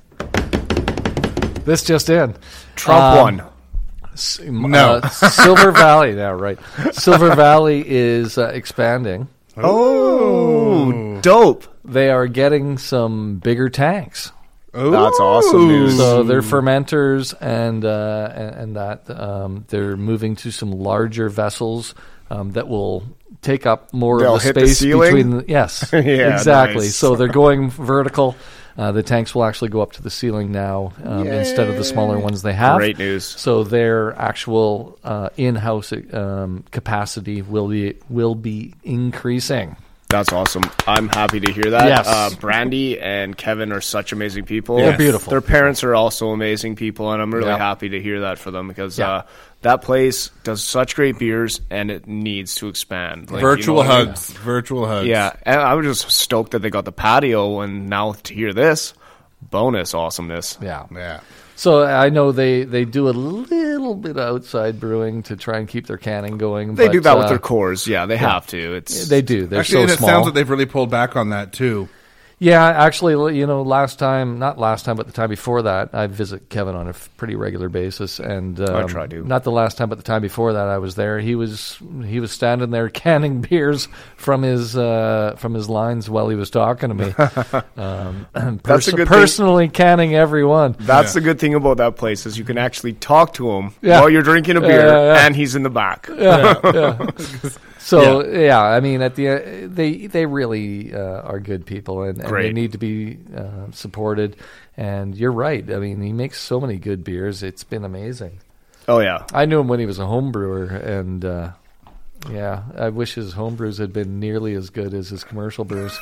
This just in. Trump Um, won. S- No. uh, Silver Valley. Now, right? Silver Valley is uh, expanding. Oh, dope. They are getting some bigger tanks. That's awesome news. So they're fermenters, and uh, and, and that um, they're moving to some larger vessels um, that will take up more They'll of the hit the space ceiling? between. The, yes, Yeah, exactly. nice. So they're going vertical. Uh, the tanks will actually go up to the ceiling now um, instead of the smaller ones they have. Great news. So their actual uh, in-house um, capacity will be will be increasing. That's awesome. I'm happy to hear that. Yes. Uh, Brandy and Kevin are such amazing people. They're beautiful. Their parents are also amazing people, and I'm really Yeah. happy to hear that for them because Yeah. uh, that place does such great beers, and it needs to expand. Like, you Virtual know what I mean? hugs. Virtual hugs. Yeah, and I was just stoked that they got the patio, and now to hear this, bonus awesomeness. Yeah. Yeah. So I know they, they do a little bit of outside brewing to try and keep their canning going. They but, do that with uh, their cores. Yeah, they have to. It's They do. They're Actually, and so it small. sounds like they've really pulled back on that too. Yeah, actually, you know, last time, not last time, but the time before that, I visit Kevin on a f- pretty regular basis, and um, I try to. Not the last time, but the time before that, I was there. He was he was standing there canning beers from his uh, from his lines while he was talking to me. um, That's a perso- good thing. personally canning every one. That's the good thing about that place is you can actually talk to him Yeah. while you're drinking a beer, Yeah, yeah. and he's in the back. So yeah. I mean, at the uh, they they really uh, are good people, and, and they Great. need to be uh, supported. And you're right. I mean, he makes so many good beers. It's been amazing. Oh yeah, I knew him when he was a home brewer, and uh, yeah, I wish his home brews had been nearly as good as his commercial brews.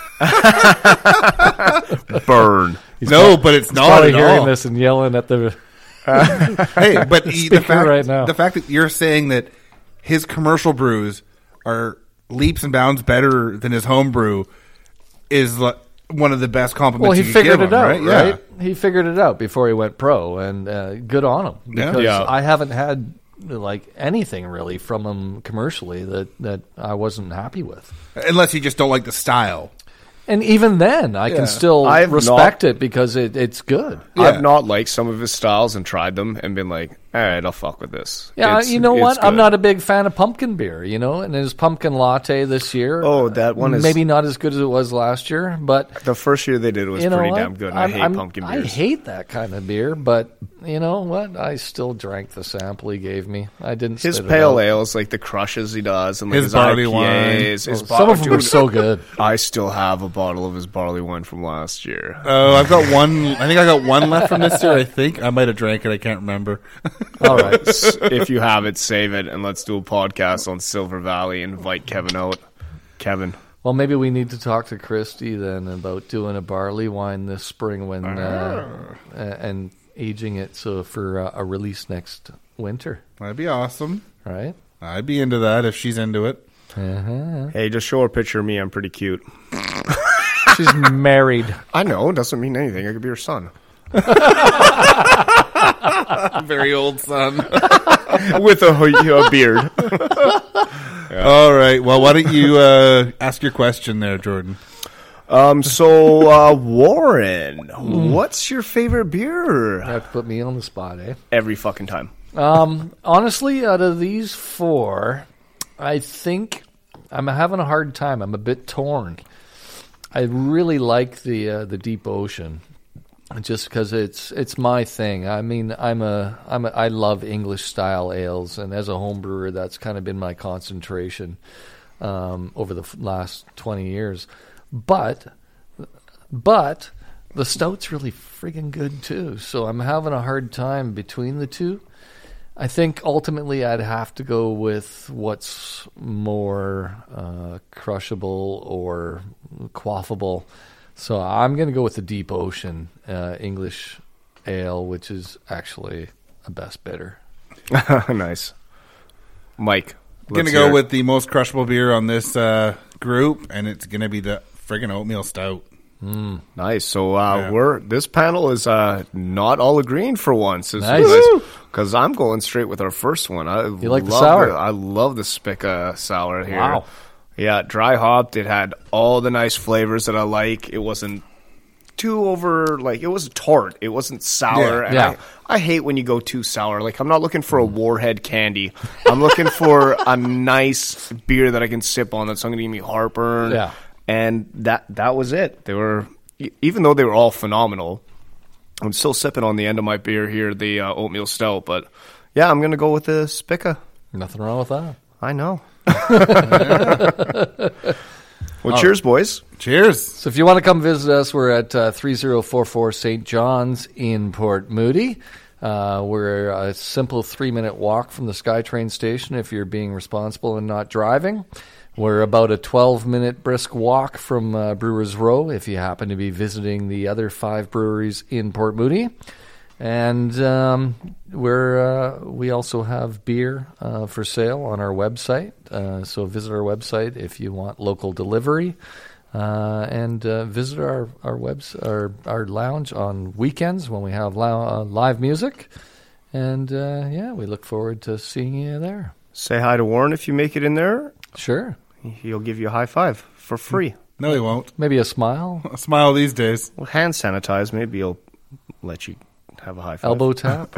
burn. No, but it's not Probably at hearing all. this and yelling at the. Hey, but he- the Speaker fact right now. the fact that you're saying that his commercial brews are leaps and bounds better than his home brew is like one of the best compliments. Well, he you could figured give it him, out, right? right? Yeah. He figured it out before he went pro, and uh, good on him. Yeah. Because Yeah. I haven't had like anything really from him commercially that, that I wasn't happy with. Unless you just don't like the style. And even then, I Yeah. can still I have respect not- it because it, it's good. Yeah. I've not liked some of his styles and tried them and been like, all right, I'll fuck with this. Yeah, It's- you know it's what? I'm good. not a big fan of pumpkin beer, you know, and his pumpkin latte this year. Oh, that one is- maybe not as good as it was last year, but The first year they did it was you know pretty what? damn good. And I'm- I hate I'm- pumpkin I beers. hate that kind of beer, but you know what? I still drank the sample he gave me. I didn't. his spit it pale out. ales, like the crushes he does, and like His his, barley I P As, wine. His Oh, bar- some of them dude, are so good. I still have a bottle of his barley wine from last year. Oh, I've got one. I think I got one left from this year. I think I might have drank it. I can't remember. All right. If you have it, save it, and let's do a podcast on Silver Valley. Invite Kevin out. Kevin. Well, maybe we need to talk to Christy then about doing a barley wine this spring when uh, uh, and aging it so for uh, a release next winter. That'd be awesome. Right? I'd be into that if she's into it. Uh-huh. Hey, just show her a picture of me. I'm pretty cute. She's married. I know. Doesn't mean anything. I could be her son. Very old son. With a, a beard. All right. Well, why don't you uh, ask your question there, Jordan? Um. So, uh, Warren, what's your favorite beer? You have to put me on the spot, eh? Every fucking time. Um, honestly, out of these four, I think I'm having a hard time. I'm a bit torn. I really like the uh, the Deep Ocean, just because it's it's my thing. I mean, I'm a I'm a, I love English style ales, and as a home brewer, that's kind of been my concentration um, over the f- last twenty years. But but the stout's really friggin' good too. So I'm having a hard time between the two. I think ultimately I'd have to go with what's more uh, crushable or quaffable. So I'm going to go with the Deep Ocean uh, English ale, which is actually a best bitter. Nice. Mike. Going to let's go hear it. with the most crushable beer on this uh, group, and it's going to be the friggin' oatmeal stout. Nice. So uh, Yeah. we're this panel is uh, not all agreeing for once. Nice. Because I'm going straight with our first one. I You like the love sour? I love the Spica sour here. Wow. Yeah, dry hopped. It had all the nice flavors that I like. It wasn't too over, like, it was tart. It wasn't sour. Yeah. And Yeah. I, I hate when you go too sour. Like, I'm not looking for a Warhead candy. I'm looking for a nice beer that I can sip on that's not going to give me heartburn. Yeah. And that that was it. They were, e- even though they were all phenomenal, I'm still sipping on the end of my beer here, the uh, oatmeal stout, but yeah, I'm going to go with the Spica. Nothing wrong with that. I know. Well, oh. Cheers, boys. Cheers. So if you want to come visit us, we're at uh, three oh four four Saint John's in Port Moody. Uh, we're a simple three-minute walk from the SkyTrain station if you're being responsible and not driving. We're about a twelve-minute brisk walk from uh, Brewers Row if you happen to be visiting the other five breweries in Port Moody. And um, we're uh, we also have beer uh, for sale on our website. Uh, so visit our website if you want local delivery, uh, and uh, visit our our webs our our lounge on weekends when we have li- uh, live music. And uh, yeah, we look forward to seeing you there. Say hi to Warren if you make it in there. Sure, he'll give you a high five for free. No, he won't. Maybe a smile. A smile these days. Well, hand sanitize. Maybe he'll let you have a high five. Elbow tap.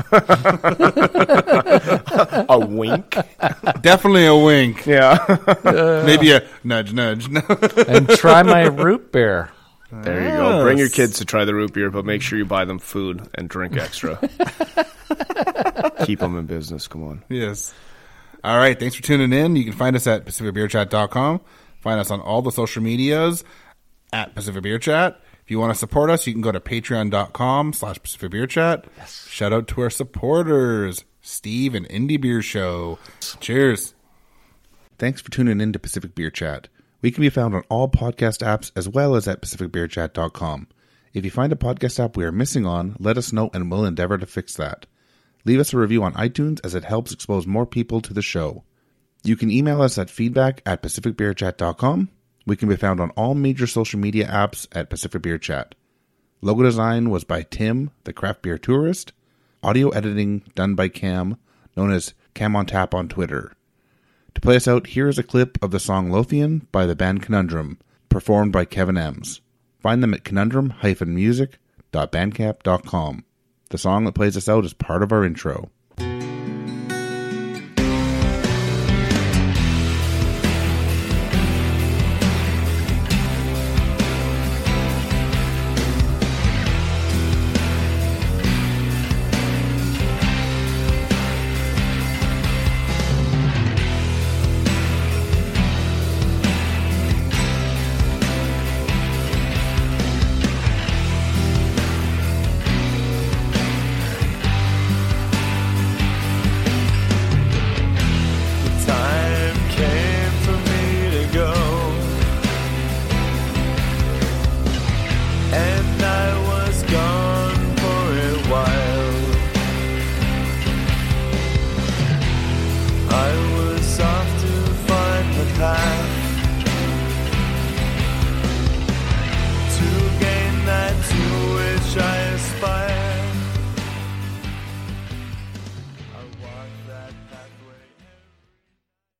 A wink. Definitely a wink. Yeah. Uh, Maybe a nudge, nudge. And try my root beer. There you go. Bring your kids to try the root beer, but make sure you buy them food and drink extra. Keep them in business. Come on. Yes. All right. Thanks for tuning in. You can find us at pacific beer chat dot com. Find us on all the social medias at Pacific Beer Chat. If you want to support us, you can go to patreon.com slash Pacific Beer Chat. Yes. Shout out to our supporters, Steve and Indie Beer Show. Cheers. Thanks for tuning in to Pacific Beer Chat. We can be found on all podcast apps as well as at pacific beer chat dot com. If you find a podcast app we are missing on, let us know and we'll endeavor to fix that. Leave us a review on iTunes as it helps expose more people to the show. You can email us at feedback at pacific beer chat dot com. We can be found on all major social media apps at Pacific Beer Chat. Logo design was by Tim, the craft beer tourist. Audio editing done by Cam, known as Cam on Tap on Twitter. To play us out, here is a clip of the song Lothian by the band Conundrum, performed by Kevin Ems. Find them at conundrum dash music dot bandcamp dot com. The song that plays us out is part of our intro.